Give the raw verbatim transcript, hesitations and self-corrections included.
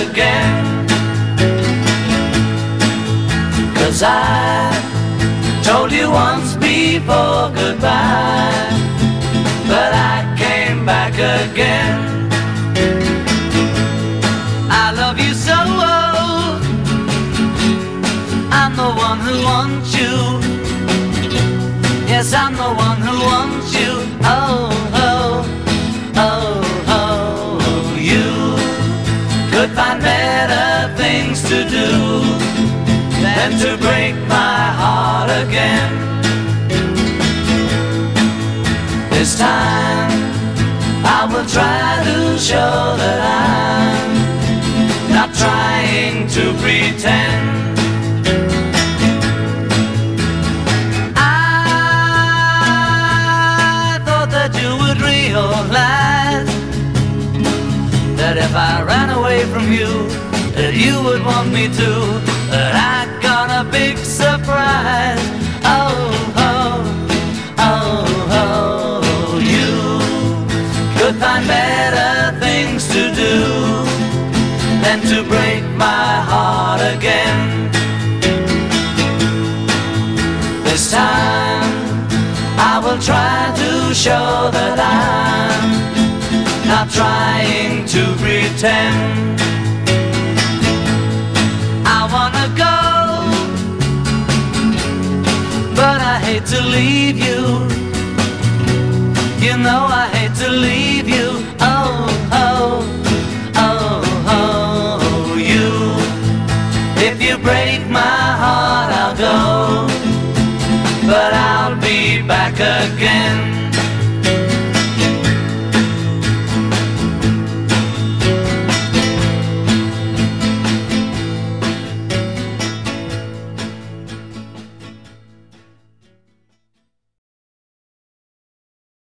again. 'Cause I told you once before goodbye, but I came back again. I love you so, oh, I'm the one who wants you. Yes, I'm the one who wants you. Oh, oh, oh, oh, you could find better things to do than to break my heart again. This time I will try to show that I'm not trying to pretend. I thought that you would realize that if I ran away from you, that you would want me to. But I got a big surprise. Oh, oh, oh, oh, you could find better things to do than to break my heart again. This time I will try to show that I'm not trying to pretend. I wanna go, but I hate to leave you. You know I hate to leave you. Oh, oh, oh, oh, you. If you break my heart, I'll go, but I'll be back again.